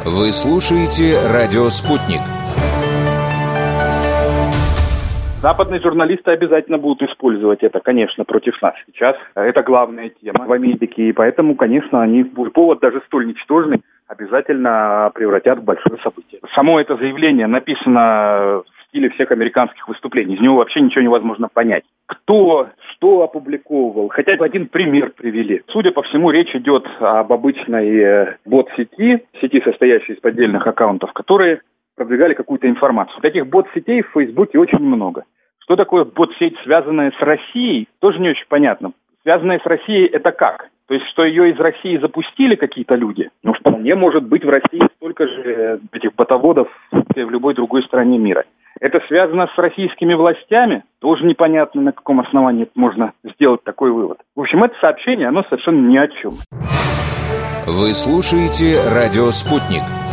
Вы слушаете «Радио Спутник». Западные журналисты обязательно будут использовать это, конечно, против нас. Сейчас это главная тема в Америке, и поэтому, конечно, они, повод даже столь ничтожный, обязательно превратят в большое событие. Само это заявление написано в стиле всех американских выступлений. Из него вообще ничего невозможно понять. Кто, что опубликовывал, хотя бы один пример привели. Судя по всему, речь идет об обычной бот-сети, состоящей из поддельных аккаунтов, которые продвигали какую-то информацию. Таких бот-сетей в Фейсбуке очень много. Что такое бот-сеть, связанная с Россией, тоже не очень понятно. Связанная с Россией это как? То есть, что ее из России запустили какие-то люди? Ну, вполне может быть в России столько же этих ботоводов, как и в любой другой стране мира. Это связано с российскими властями? Тоже непонятно, на каком основании можно сделать такой вывод. В общем, это сообщение, оно совершенно ни о чем. Вы слушаете «Радио Спутник».